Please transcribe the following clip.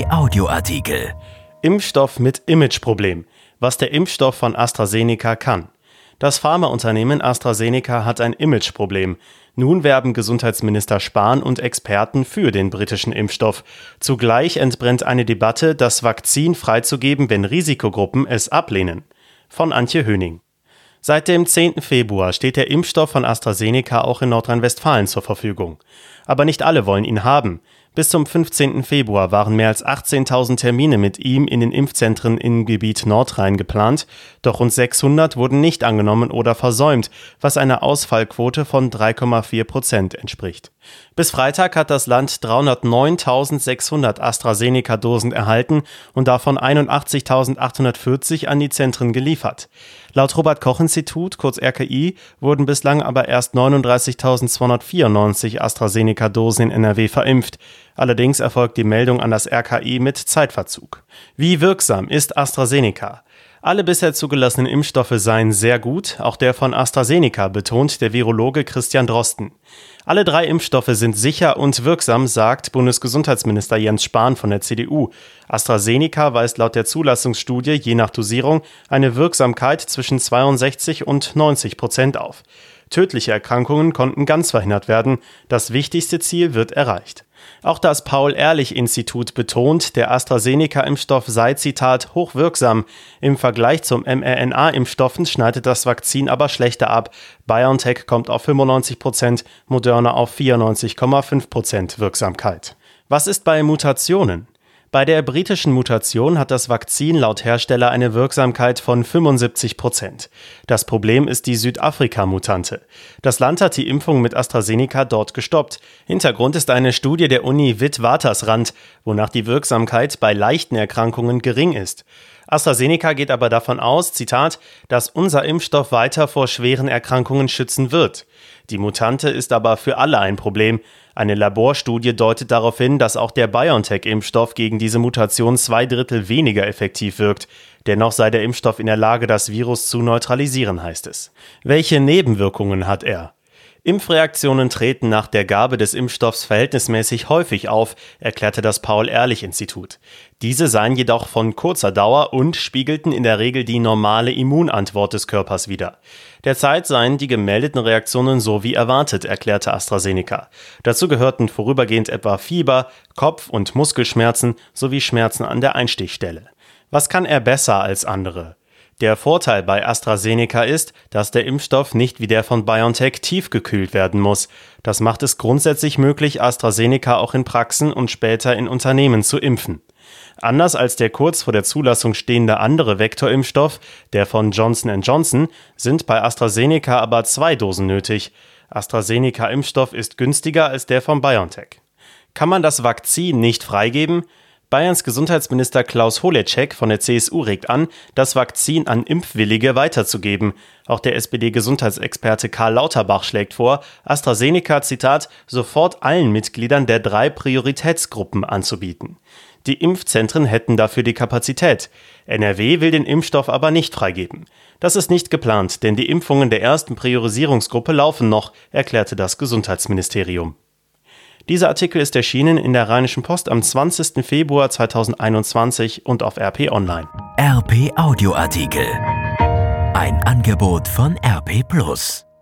Audioartikel. Impfstoff mit Imageproblem. Was der Impfstoff von AstraZeneca kann. Das Pharmaunternehmen AstraZeneca hat ein Imageproblem. Nun werben Gesundheitsminister Spahn und Experten für den britischen Impfstoff. Zugleich entbrennt eine Debatte, das Vakzin freizugeben, wenn Risikogruppen es ablehnen. Von Antje Höning. Seit dem 10. Februar steht der Impfstoff von AstraZeneca auch in Nordrhein-Westfalen zur Verfügung. Aber nicht alle wollen ihn haben. Bis zum 15. Februar waren mehr als 18.000 Termine mit ihm in den Impfzentren im Gebiet Nordrhein geplant, doch rund 600 wurden nicht angenommen oder versäumt, was einer Ausfallquote von 3,4% entspricht. Bis Freitag hat das Land 309.600 AstraZeneca-Dosen erhalten und davon 81.840 an die Zentren geliefert. Laut Robert-Koch-Institut, kurz RKI, wurden bislang aber erst 39.294 AstraZeneca-Dosen in NRW verimpft. Allerdings erfolgt die Meldung an das RKI mit Zeitverzug. Wie wirksam ist AstraZeneca? Alle bisher zugelassenen Impfstoffe seien sehr gut, auch der von AstraZeneca, betont der Virologe Christian Drosten. Alle 3 Impfstoffe sind sicher und wirksam, sagt Bundesgesundheitsminister Jens Spahn von der CDU. AstraZeneca weist laut der Zulassungsstudie je nach Dosierung eine Wirksamkeit zwischen 62 und 90% auf. Tödliche Erkrankungen konnten ganz verhindert werden. Das wichtigste Ziel wird erreicht. Auch das Paul-Ehrlich-Institut betont, der AstraZeneca-Impfstoff sei, Zitat, hochwirksam. Im Vergleich zum mRNA-Impfstoffen schneidet das Vakzin aber schlechter ab. BioNTech kommt auf 95%, Moderna auf 94,5% Wirksamkeit. Was ist bei Mutationen? Bei der britischen Mutation hat das Vakzin laut Hersteller eine Wirksamkeit von 75%. Das Problem ist die Südafrika-Mutante. Das Land hat die Impfung mit AstraZeneca dort gestoppt. Hintergrund ist eine Studie der Uni Witwatersrand, wonach die Wirksamkeit bei leichten Erkrankungen gering ist. AstraZeneca geht aber davon aus, Zitat, dass unser Impfstoff weiter vor schweren Erkrankungen schützen wird. Die Mutante ist aber für alle ein Problem. Eine Laborstudie deutet darauf hin, dass auch der BioNTech-Impfstoff gegen diese Mutation 2/3 weniger effektiv wirkt. Dennoch sei der Impfstoff in der Lage, das Virus zu neutralisieren, heißt es. Welche Nebenwirkungen hat er? Impfreaktionen treten nach der Gabe des Impfstoffs verhältnismäßig häufig auf, erklärte das Paul-Ehrlich-Institut. Diese seien jedoch von kurzer Dauer und spiegelten in der Regel die normale Immunantwort des Körpers wider. Derzeit seien die gemeldeten Reaktionen so wie erwartet, erklärte AstraZeneca. Dazu gehörten vorübergehend etwa Fieber, Kopf- und Muskelschmerzen sowie Schmerzen an der Einstichstelle. Was kann er besser als andere? Der Vorteil bei AstraZeneca ist, dass der Impfstoff nicht wie der von BioNTech tiefgekühlt werden muss. Das macht es grundsätzlich möglich, AstraZeneca auch in Praxen und später in Unternehmen zu impfen. Anders als der kurz vor der Zulassung stehende andere Vektorimpfstoff, der von Johnson & Johnson, sind bei AstraZeneca aber 2 Dosen nötig. AstraZeneca-Impfstoff ist günstiger als der von BioNTech. Kann man das Vakzin nicht freigeben? Bayerns Gesundheitsminister Klaus Holecek von der CSU regt an, das Vakzin an Impfwillige weiterzugeben. Auch der SPD-Gesundheitsexperte Karl Lauterbach schlägt vor, AstraZeneca, Zitat, sofort allen Mitgliedern der 3 Prioritätsgruppen anzubieten. Die Impfzentren hätten dafür die Kapazität. NRW will den Impfstoff aber nicht freigeben. Das ist nicht geplant, denn die Impfungen der ersten Priorisierungsgruppe laufen noch, erklärte das Gesundheitsministerium. Dieser Artikel ist erschienen in der Rheinischen Post am 20. Februar 2021 und auf RP Online. RP Audioartikel. Ein Angebot von RP+.